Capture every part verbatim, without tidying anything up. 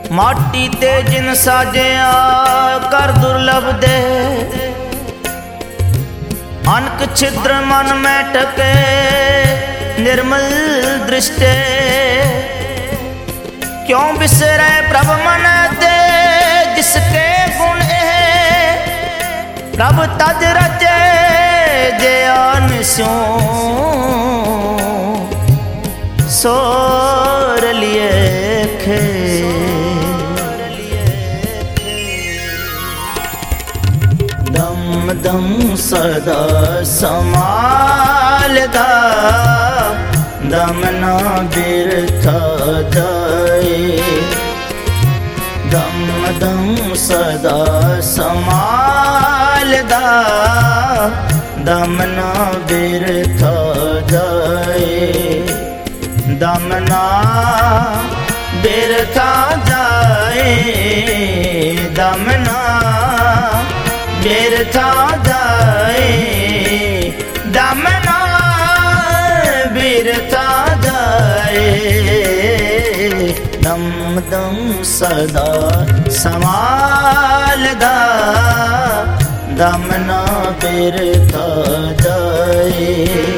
माटी ते जिन साजिया कर दुर्लभ दे, अनक छिद्र मन में टके निर्मल दृष्टे। क्यों बिसरे प्रभ मन दे जिसके गुण है, प्रभ तज रचे जयान स्यों सोर लिए खे। दम दम सदा समालदा, दम न बिरथा जाए। दम दम सदा समालदा, दम न बिरथा जाए। दम न बिरथा जाए, दम न बिरथा जाए, दम न बिरथा जाए। दम दम सदा समालदा, दम न बिरथा जाए।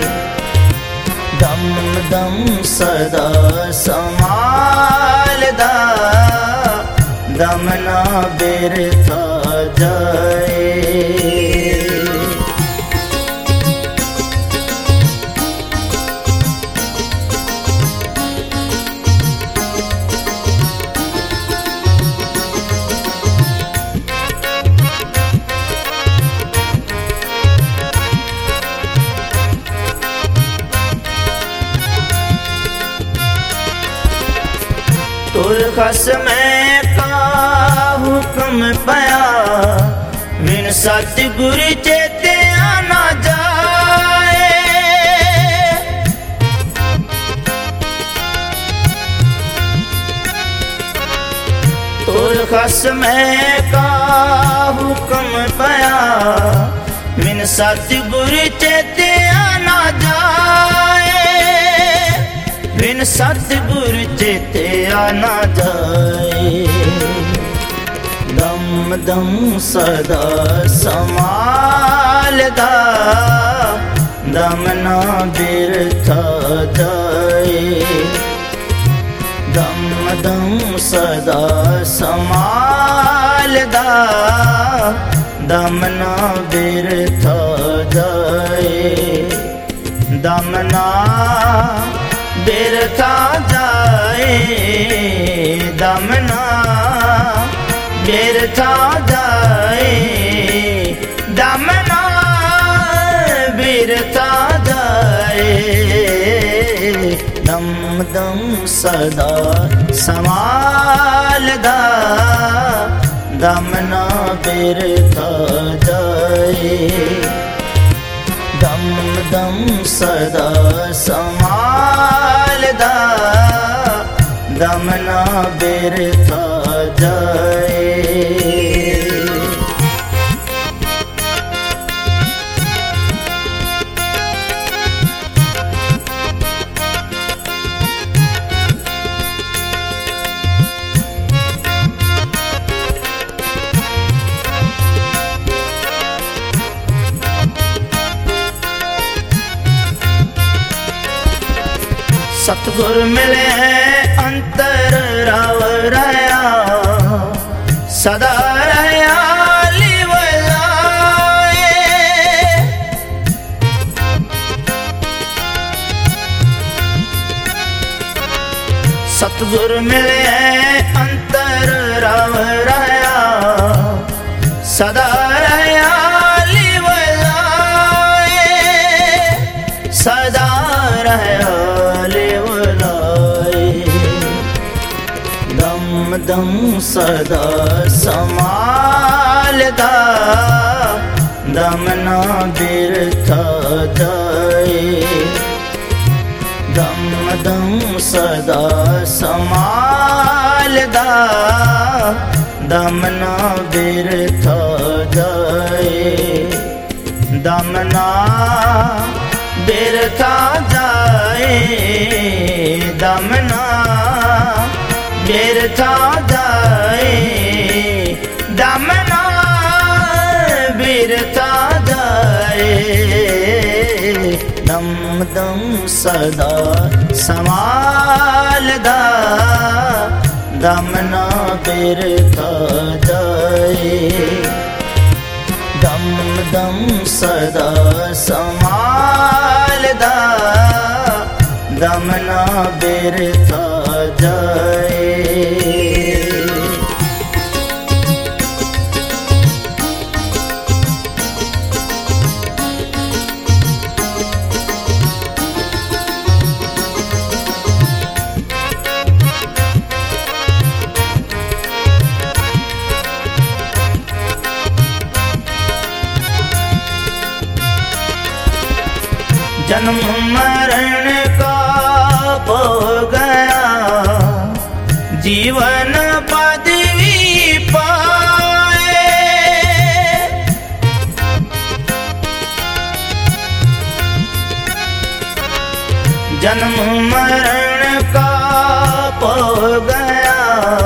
दम दम सदा समालदा, दम न बिरथा जाए। तुरखस में का हुक्म पया, बिन सतगुर चेते आना जाए। तुरखस में का हुक्म पया, बिन सतगुर चेते आना जाए। बिन सतगुर चेते आना जाए। दम दम सदा समालदा, दम न बिरथा जाए। दम दम सदा समालदा, दम न बिरथा जाए। दम न बिरथा जाए, दम न बिरथा जाए। दम न बिरथा जाए। दम दम सदा समालदा, दम न बिरथा जाए। दम दम सदा समालदा, दम न बिरथा जाए। सतगुर मिले हैं अंतर राव रया, सदा रया लिवलाए। सतगुर मिले हैं अंतर राव रया, सदा रया लिवलाए। सदा रया दम सदा समालदा, दम न बिरथा जाए। दम दम सदा समालदा, दम न बिरथा जाए। दम न बिरथा जाए, दम न बिरथा जाए। जाए दमना बिरथा जाए दम दम सदा संभालदा दमना बिरथा जाए दम दम सदा संभालदा दमना बिरथा जाए। जन्म मरण का हो गया जीवन पदवी पाए जन्म मरण का हो गया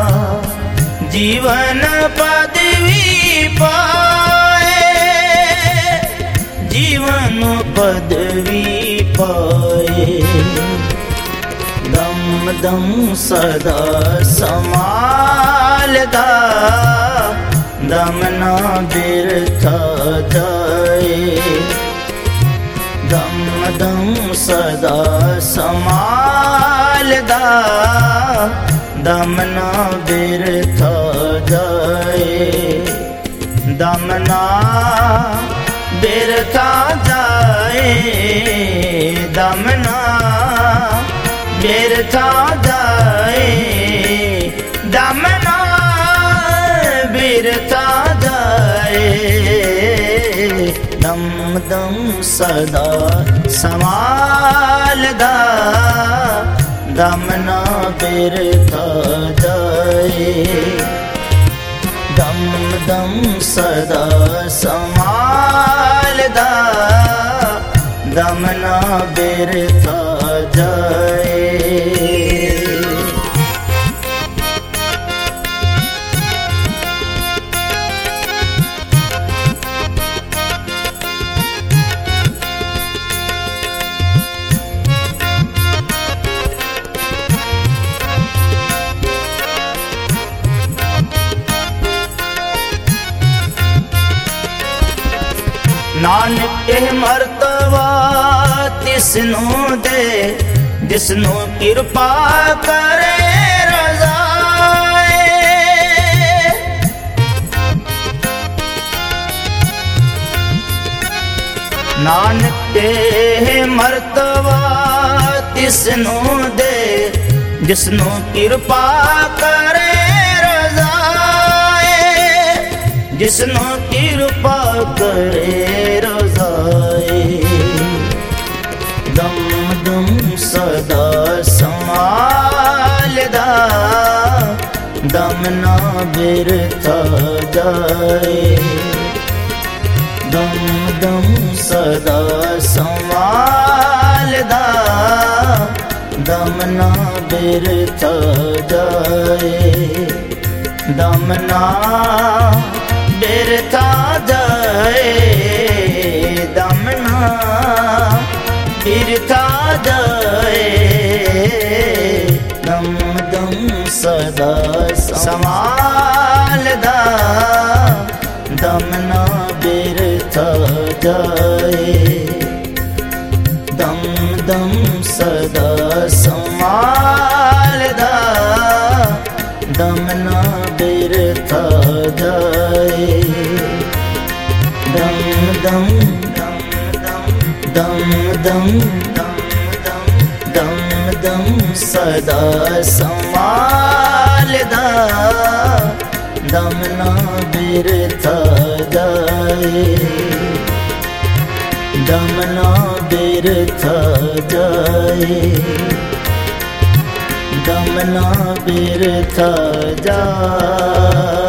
जीवन पदवी पाए जीवन पदवी पाए दम दम सदा संभालदा दमना बिरथा जाए दम दम सदा संभालदा दमना बिरथा जाए दमना बिरथा जाए दमना बिरथा जाए दमना बिरथा जाए दम दम सदा संभालदा दमना बिरथा जाए दम दम सदा संभालदा दमना बिरथा जाए। नानक के मर्तबा तिसनु दे जिसनु कृपा करे रज़ाए नानक के मर्तबा तिसनु दे जिसनु कृपा करे जिसनु कृपा करे रज़ाए दम दम सदा संभालदा दमना बिरथा जाए दम दम सदा संभालदा दमना बिरथा जाए दमना बिरथा जाए दमना बिरथा जाए दम दम सदा संभालदा दमना बिरथा जाए दम दम सदा संभालदा दमना बिरथा जाए दम दम दम दम दम दम सदा संभालदा दमना बिरथा जाए दमना बिरथा जाए दमना बिरथा जाए।